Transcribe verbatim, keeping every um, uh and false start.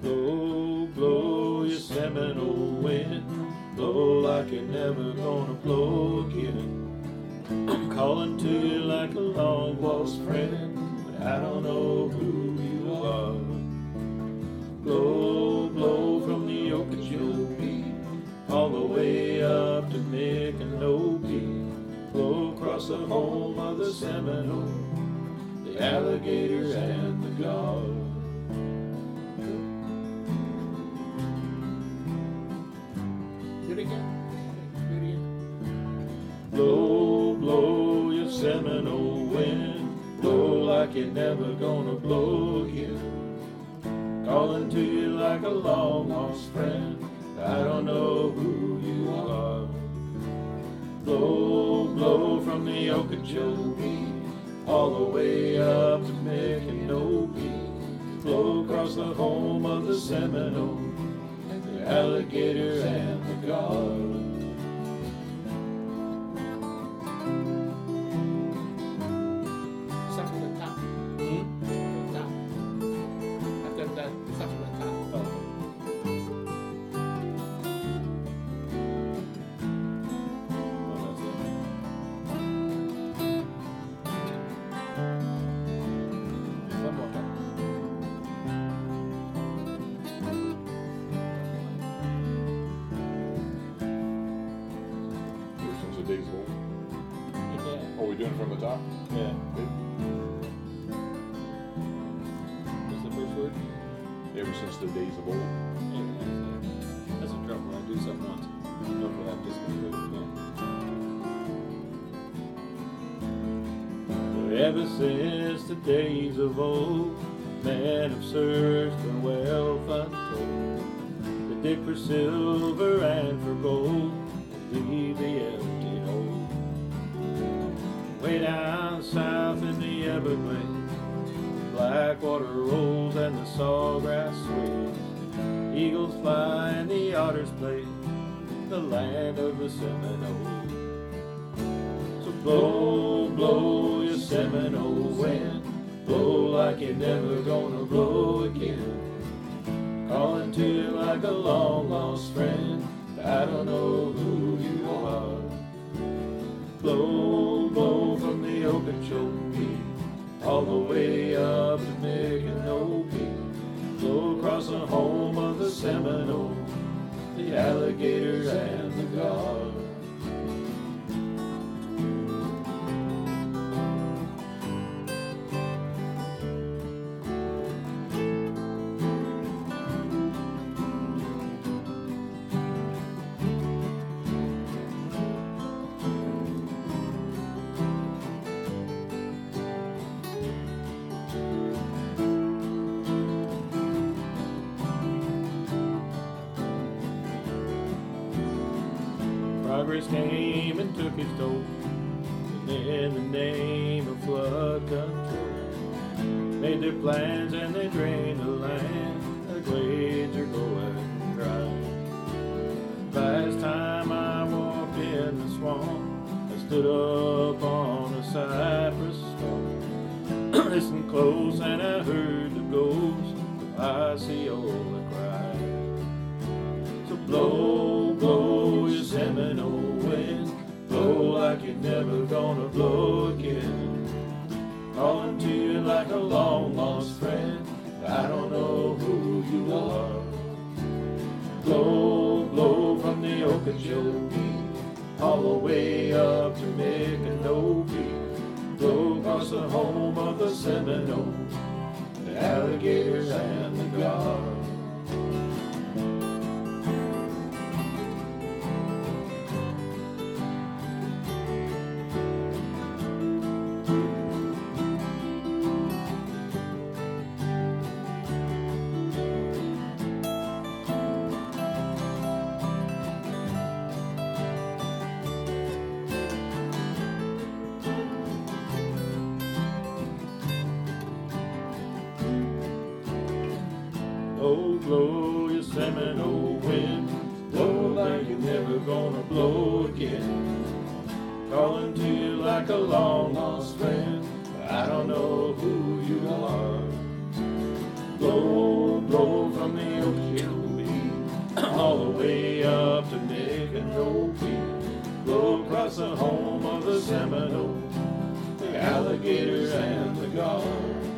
Blow, blow, you Seminole wind, blow like you're never gonna blow again. I'm calling to you like a long lost friend, but I don't know who you are. Blow, blow from the Okeechobee all the way up to Micanopy. Blow across the home of the Seminole, the alligators and the guard. Do it again. Do it again. Blow, blow, you Seminole wind, blow like you're never gonna blow again. Calling to you like a long lost friend, I don't know who you are. Blow, blow from the Okeechobee all the way up to Micanopy. Blow across the home of the Seminole, the alligator and the guard. Start from the top. Hmm? The top. After that, start from the top. Oh, that's it. One more time. Ever since the days of old. Yeah. Oh, we doing it from the top? Yeah. What's the first word? Ever since the days of old. That's the trouble. I do something once. Hopefully I'm just going to do it again. Ever since the days of old, men have searched for wealth untold. They dig for silver and for gold, and leave the empty hole. Way down south in the Everglades, Blackwater rolls and the sawgrass sways. Eagles fly and the otters play, the land of the Seminole. So blow, blow, you Seminole wind, blow like you're never gonna blow again. Calling to you like a long lost friend, I don't know who you are. Blow, blow from the Okeechobee all the way up to Micanopy. Blow across the home of the Seminole, the alligators and the guard. Progress came and took its toll, and in the name of flood control, made their plans and they drained the land. The glades are going dry. Last time I walked in the swamp, I stood up on a cypress stump. Listened close and I heard the ghost of Osceola cry. So blow, blow, you Seminole wind, blow like you're never gonna blow again. Calling to you like a long lost friend, I don't know who you are. Blow, blow from the Okeechobee all the way up to Micanopy. Blow across the home of the Seminole, the alligators and the guard. Oh, blow, you Seminole wind, blow like you're never gonna blow again. Calling to you like a long lost friend, I don't know who you are. Blow, blow from the Nick and Rope blow across the home of the Seminole, the alligators and the guard.